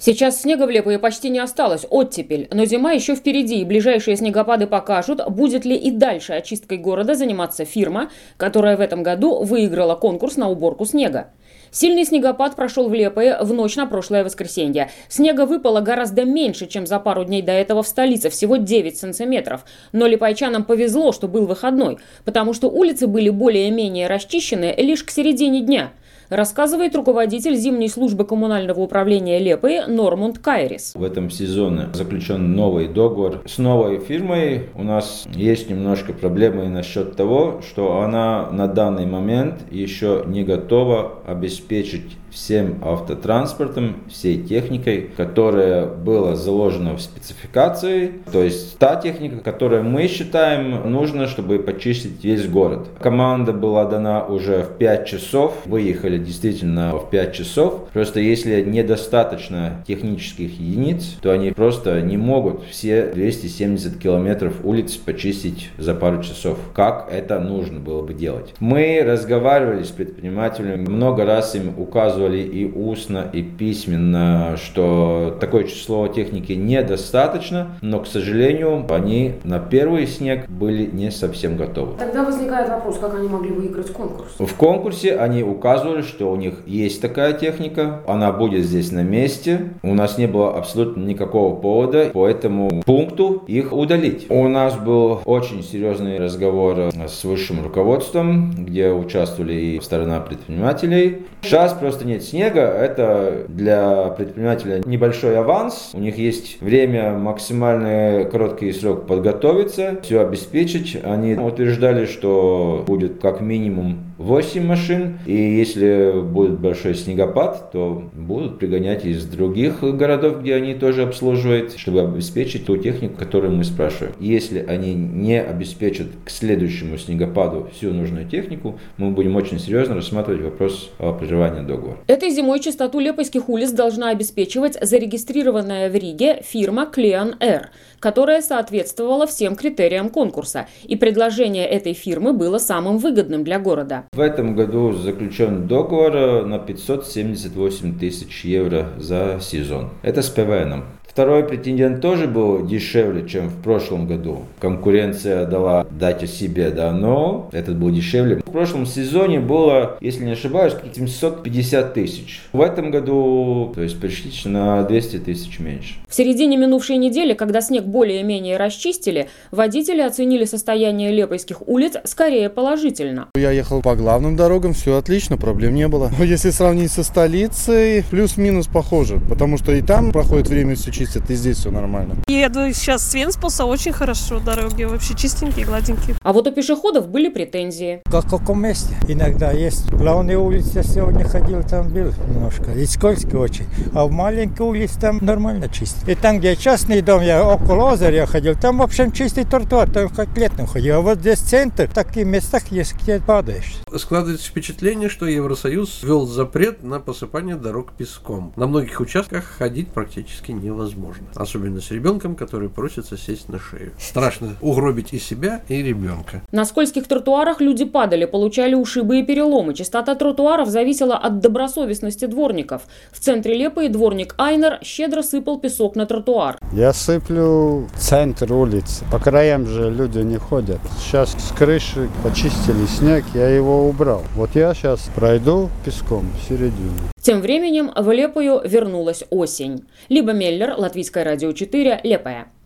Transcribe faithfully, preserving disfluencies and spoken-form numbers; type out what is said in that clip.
Сейчас снега в Лепое почти не осталось, оттепель, но зима еще впереди, и ближайшие снегопады покажут, будет ли и дальше очисткой города заниматься фирма, которая в этом году выиграла конкурс на уборку снега. Сильный снегопад прошел в Лепое в ночь на прошлое воскресенье. Снега выпало гораздо меньше, чем за пару дней до этого в столице, всего девять сантиметров. Но лепойчанам повезло, что был выходной, потому что улицы были более-менее расчищены лишь к середине дня, рассказывает руководитель зимней службы коммунального управления Лепое Нормунд Кайрис. В этом сезоне заключен новый договор с новой фирмой. У нас есть немножко проблемы насчет того, что она на данный момент еще не готова обеспечить всем автотранспортом, всей техникой, которая была заложена в спецификации, то есть та техника, которую мы считаем нужно, чтобы почистить весь город. Команда была дана уже в пять часов, выехали действительно в пять часов, просто если недостаточно технических единиц, то они просто не могут все двести семьдесят километров улиц почистить за пару часов, как это нужно было бы делать. Мы разговаривали с предпринимателями, много раз им указывали и устно, и письменно, что такое число техники недостаточно, но, к сожалению, они на первый снег были не совсем готовы. Тогда возникает вопрос, как они могли выиграть конкурс? В конкурсе они указывали, что у них есть такая техника, она будет здесь на месте. У нас не было абсолютно никакого повода по этому пункту их удалить. У нас был очень серьезный разговор с высшим руководством, где участвовали и сторона предпринимателей. Сейчас просто нет снега, это для предпринимателя небольшой аванс. У них есть время, максимально короткий срок подготовиться, все обеспечить. Они утверждали, что будет как минимум восемь машин, и если будет большой снегопад, то будут пригонять из других городов, где они тоже обслуживают, чтобы обеспечить ту технику, которую мы спрашиваем. Если они не обеспечат к следующему снегопаду всю нужную технику, мы будем очень серьезно рассматривать вопрос о прерывании договора. Этой зимой чистоту лепойских улиц должна обеспечивать зарегистрированная в Риге фирма Clean Air, которая соответствовала всем критериям конкурса, и предложение этой фирмы было самым выгодным для города. В этом году заключен договор на пятьсот семьдесят восемь тысяч евро за сезон. Это с ПВНом. Второй претендент тоже был дешевле, чем в прошлом году. Конкуренция дала дать о себе, да, но этот был дешевле. В прошлом сезоне было, если не ошибаюсь, семьсот пятьдесят тысяч. В этом году, то есть почти на двести тысяч меньше. В середине минувшей недели, когда снег более-менее расчистили, водители оценили состояние лепойских улиц скорее положительно. Я ехал по главным дорогам, все отлично, проблем не было. Если сравнить со столицей, плюс-минус похоже, потому что и там проходит время, все чистят, и здесь все нормально. Еду сейчас с Венспилса, очень хорошо, дороги вообще чистенькие, гладенькие. А вот у пешеходов были претензии. Как в каком месте? Иногда есть. Главная улица сегодня ходил, там был немножко. И скользко очень. А в маленькой улице там нормально чисто. И там, где частный дом, я около озера я ходил, там, в общем, чистый тротуар, там как летом ходил. А вот здесь центр, в таких местах есть, где падаешь. Складывается впечатление, что Евросоюз ввел запрет на посыпание дорог песком. На многих участках ходить практически невозможно. Особенно с ребенком, который просится сесть на шею. Страшно угробить и себя, и ребенка. На скользких тротуарах люди падали, получали ушибы и переломы. Чистота тротуаров зависела от добросовестности дворников. В центре Лепое дворник Айнер щедро сыпал песок на тротуар. Я сыплю центр улицы. По краям же люди не ходят. Сейчас с крыши почистили снег, я его убрал. Вот я сейчас пройду песком в середину. Тем временем в Лепою вернулась осень. Либо Меллер, Латвийское радио четыре, Лепое.